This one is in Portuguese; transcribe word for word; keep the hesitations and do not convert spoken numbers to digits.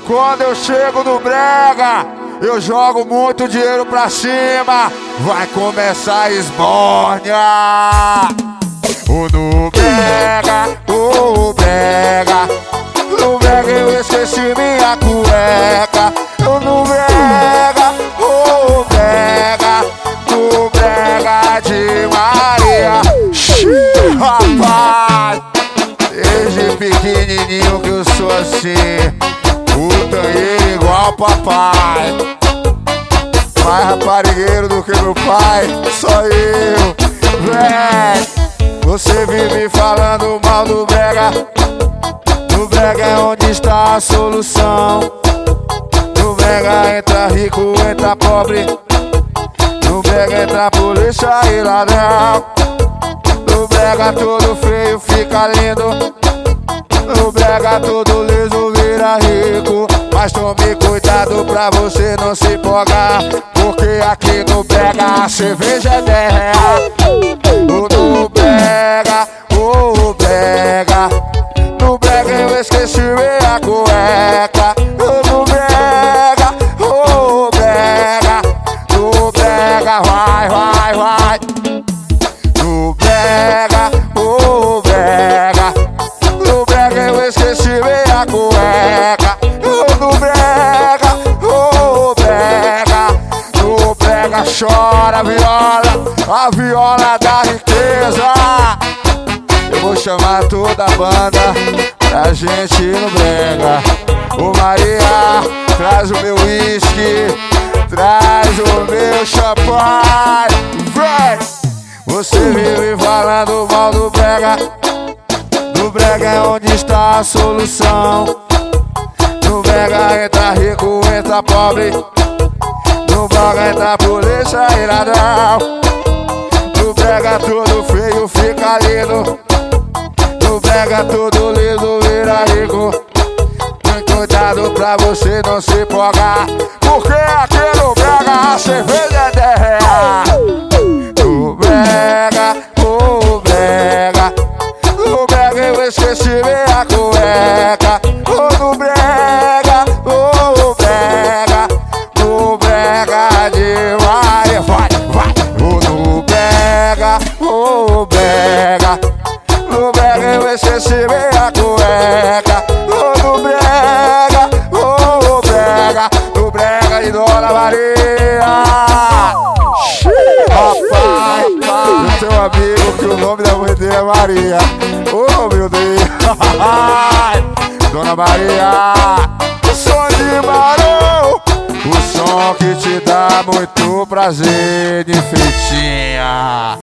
Quando eu chego no brega, eu jogo muito dinheiro pra cima. Vai começar a esbórnia. O no brega, o brega. No brega eu esqueci minha cueca. Eu no brega, o brega. No brega de Maria. Xiii, rapaz, desde pequenininho que eu sou assim. Putanheiro igual papai. Mais raparigueiro do que meu pai. Só eu, véi. Você vive falando mal do brega. No brega é onde está a solução. No brega entra rico, entra pobre. No brega entra polícia e ladrão. No brega todo feio fica lindo. No brega todo liso vira rico. Mas tome cuidado pra você não se empolgar, porque aqui no brega a cerveja é dez reais. No brega, o brega. No brega eu esqueci minha cueca. No brega, o brega. No brega, vai, vai, vai. No brega, o brega. No brega eu esqueci minha cueca. No brega, o brega. No brega chora a viola, a viola da riqueza. Eu vou chamar toda a banda pra gente ir no brega. Ô Maria, traz o meu whisky, traz o meu champanhe. Vem! Você vive falando mal do brega. No brega é onde está a solução. No brega entra rico, entra pobre. No brega entra polícia e ladrão. No brega todo feio fica lindo. No brega todo liso vira rico. Tem cuidado pra você não se empolgar, porque aqui no brega a cerveja é dez reais. No brega, o brega. No brega eu esqueci minha cueca. Oh, no brega, o brega. No brega de Maria, vai, vai. Oh, no brega, o brega. No brega eu esqueci minha cueca. Oh, no brega, o brega. No brega de Dona Maria. Rapaz, o seu amigo que o nome da mãe dele é Maria. Oh, meu Deus. Dona Maria, o som de Barão, o som que te dá muito prazer de feitinha.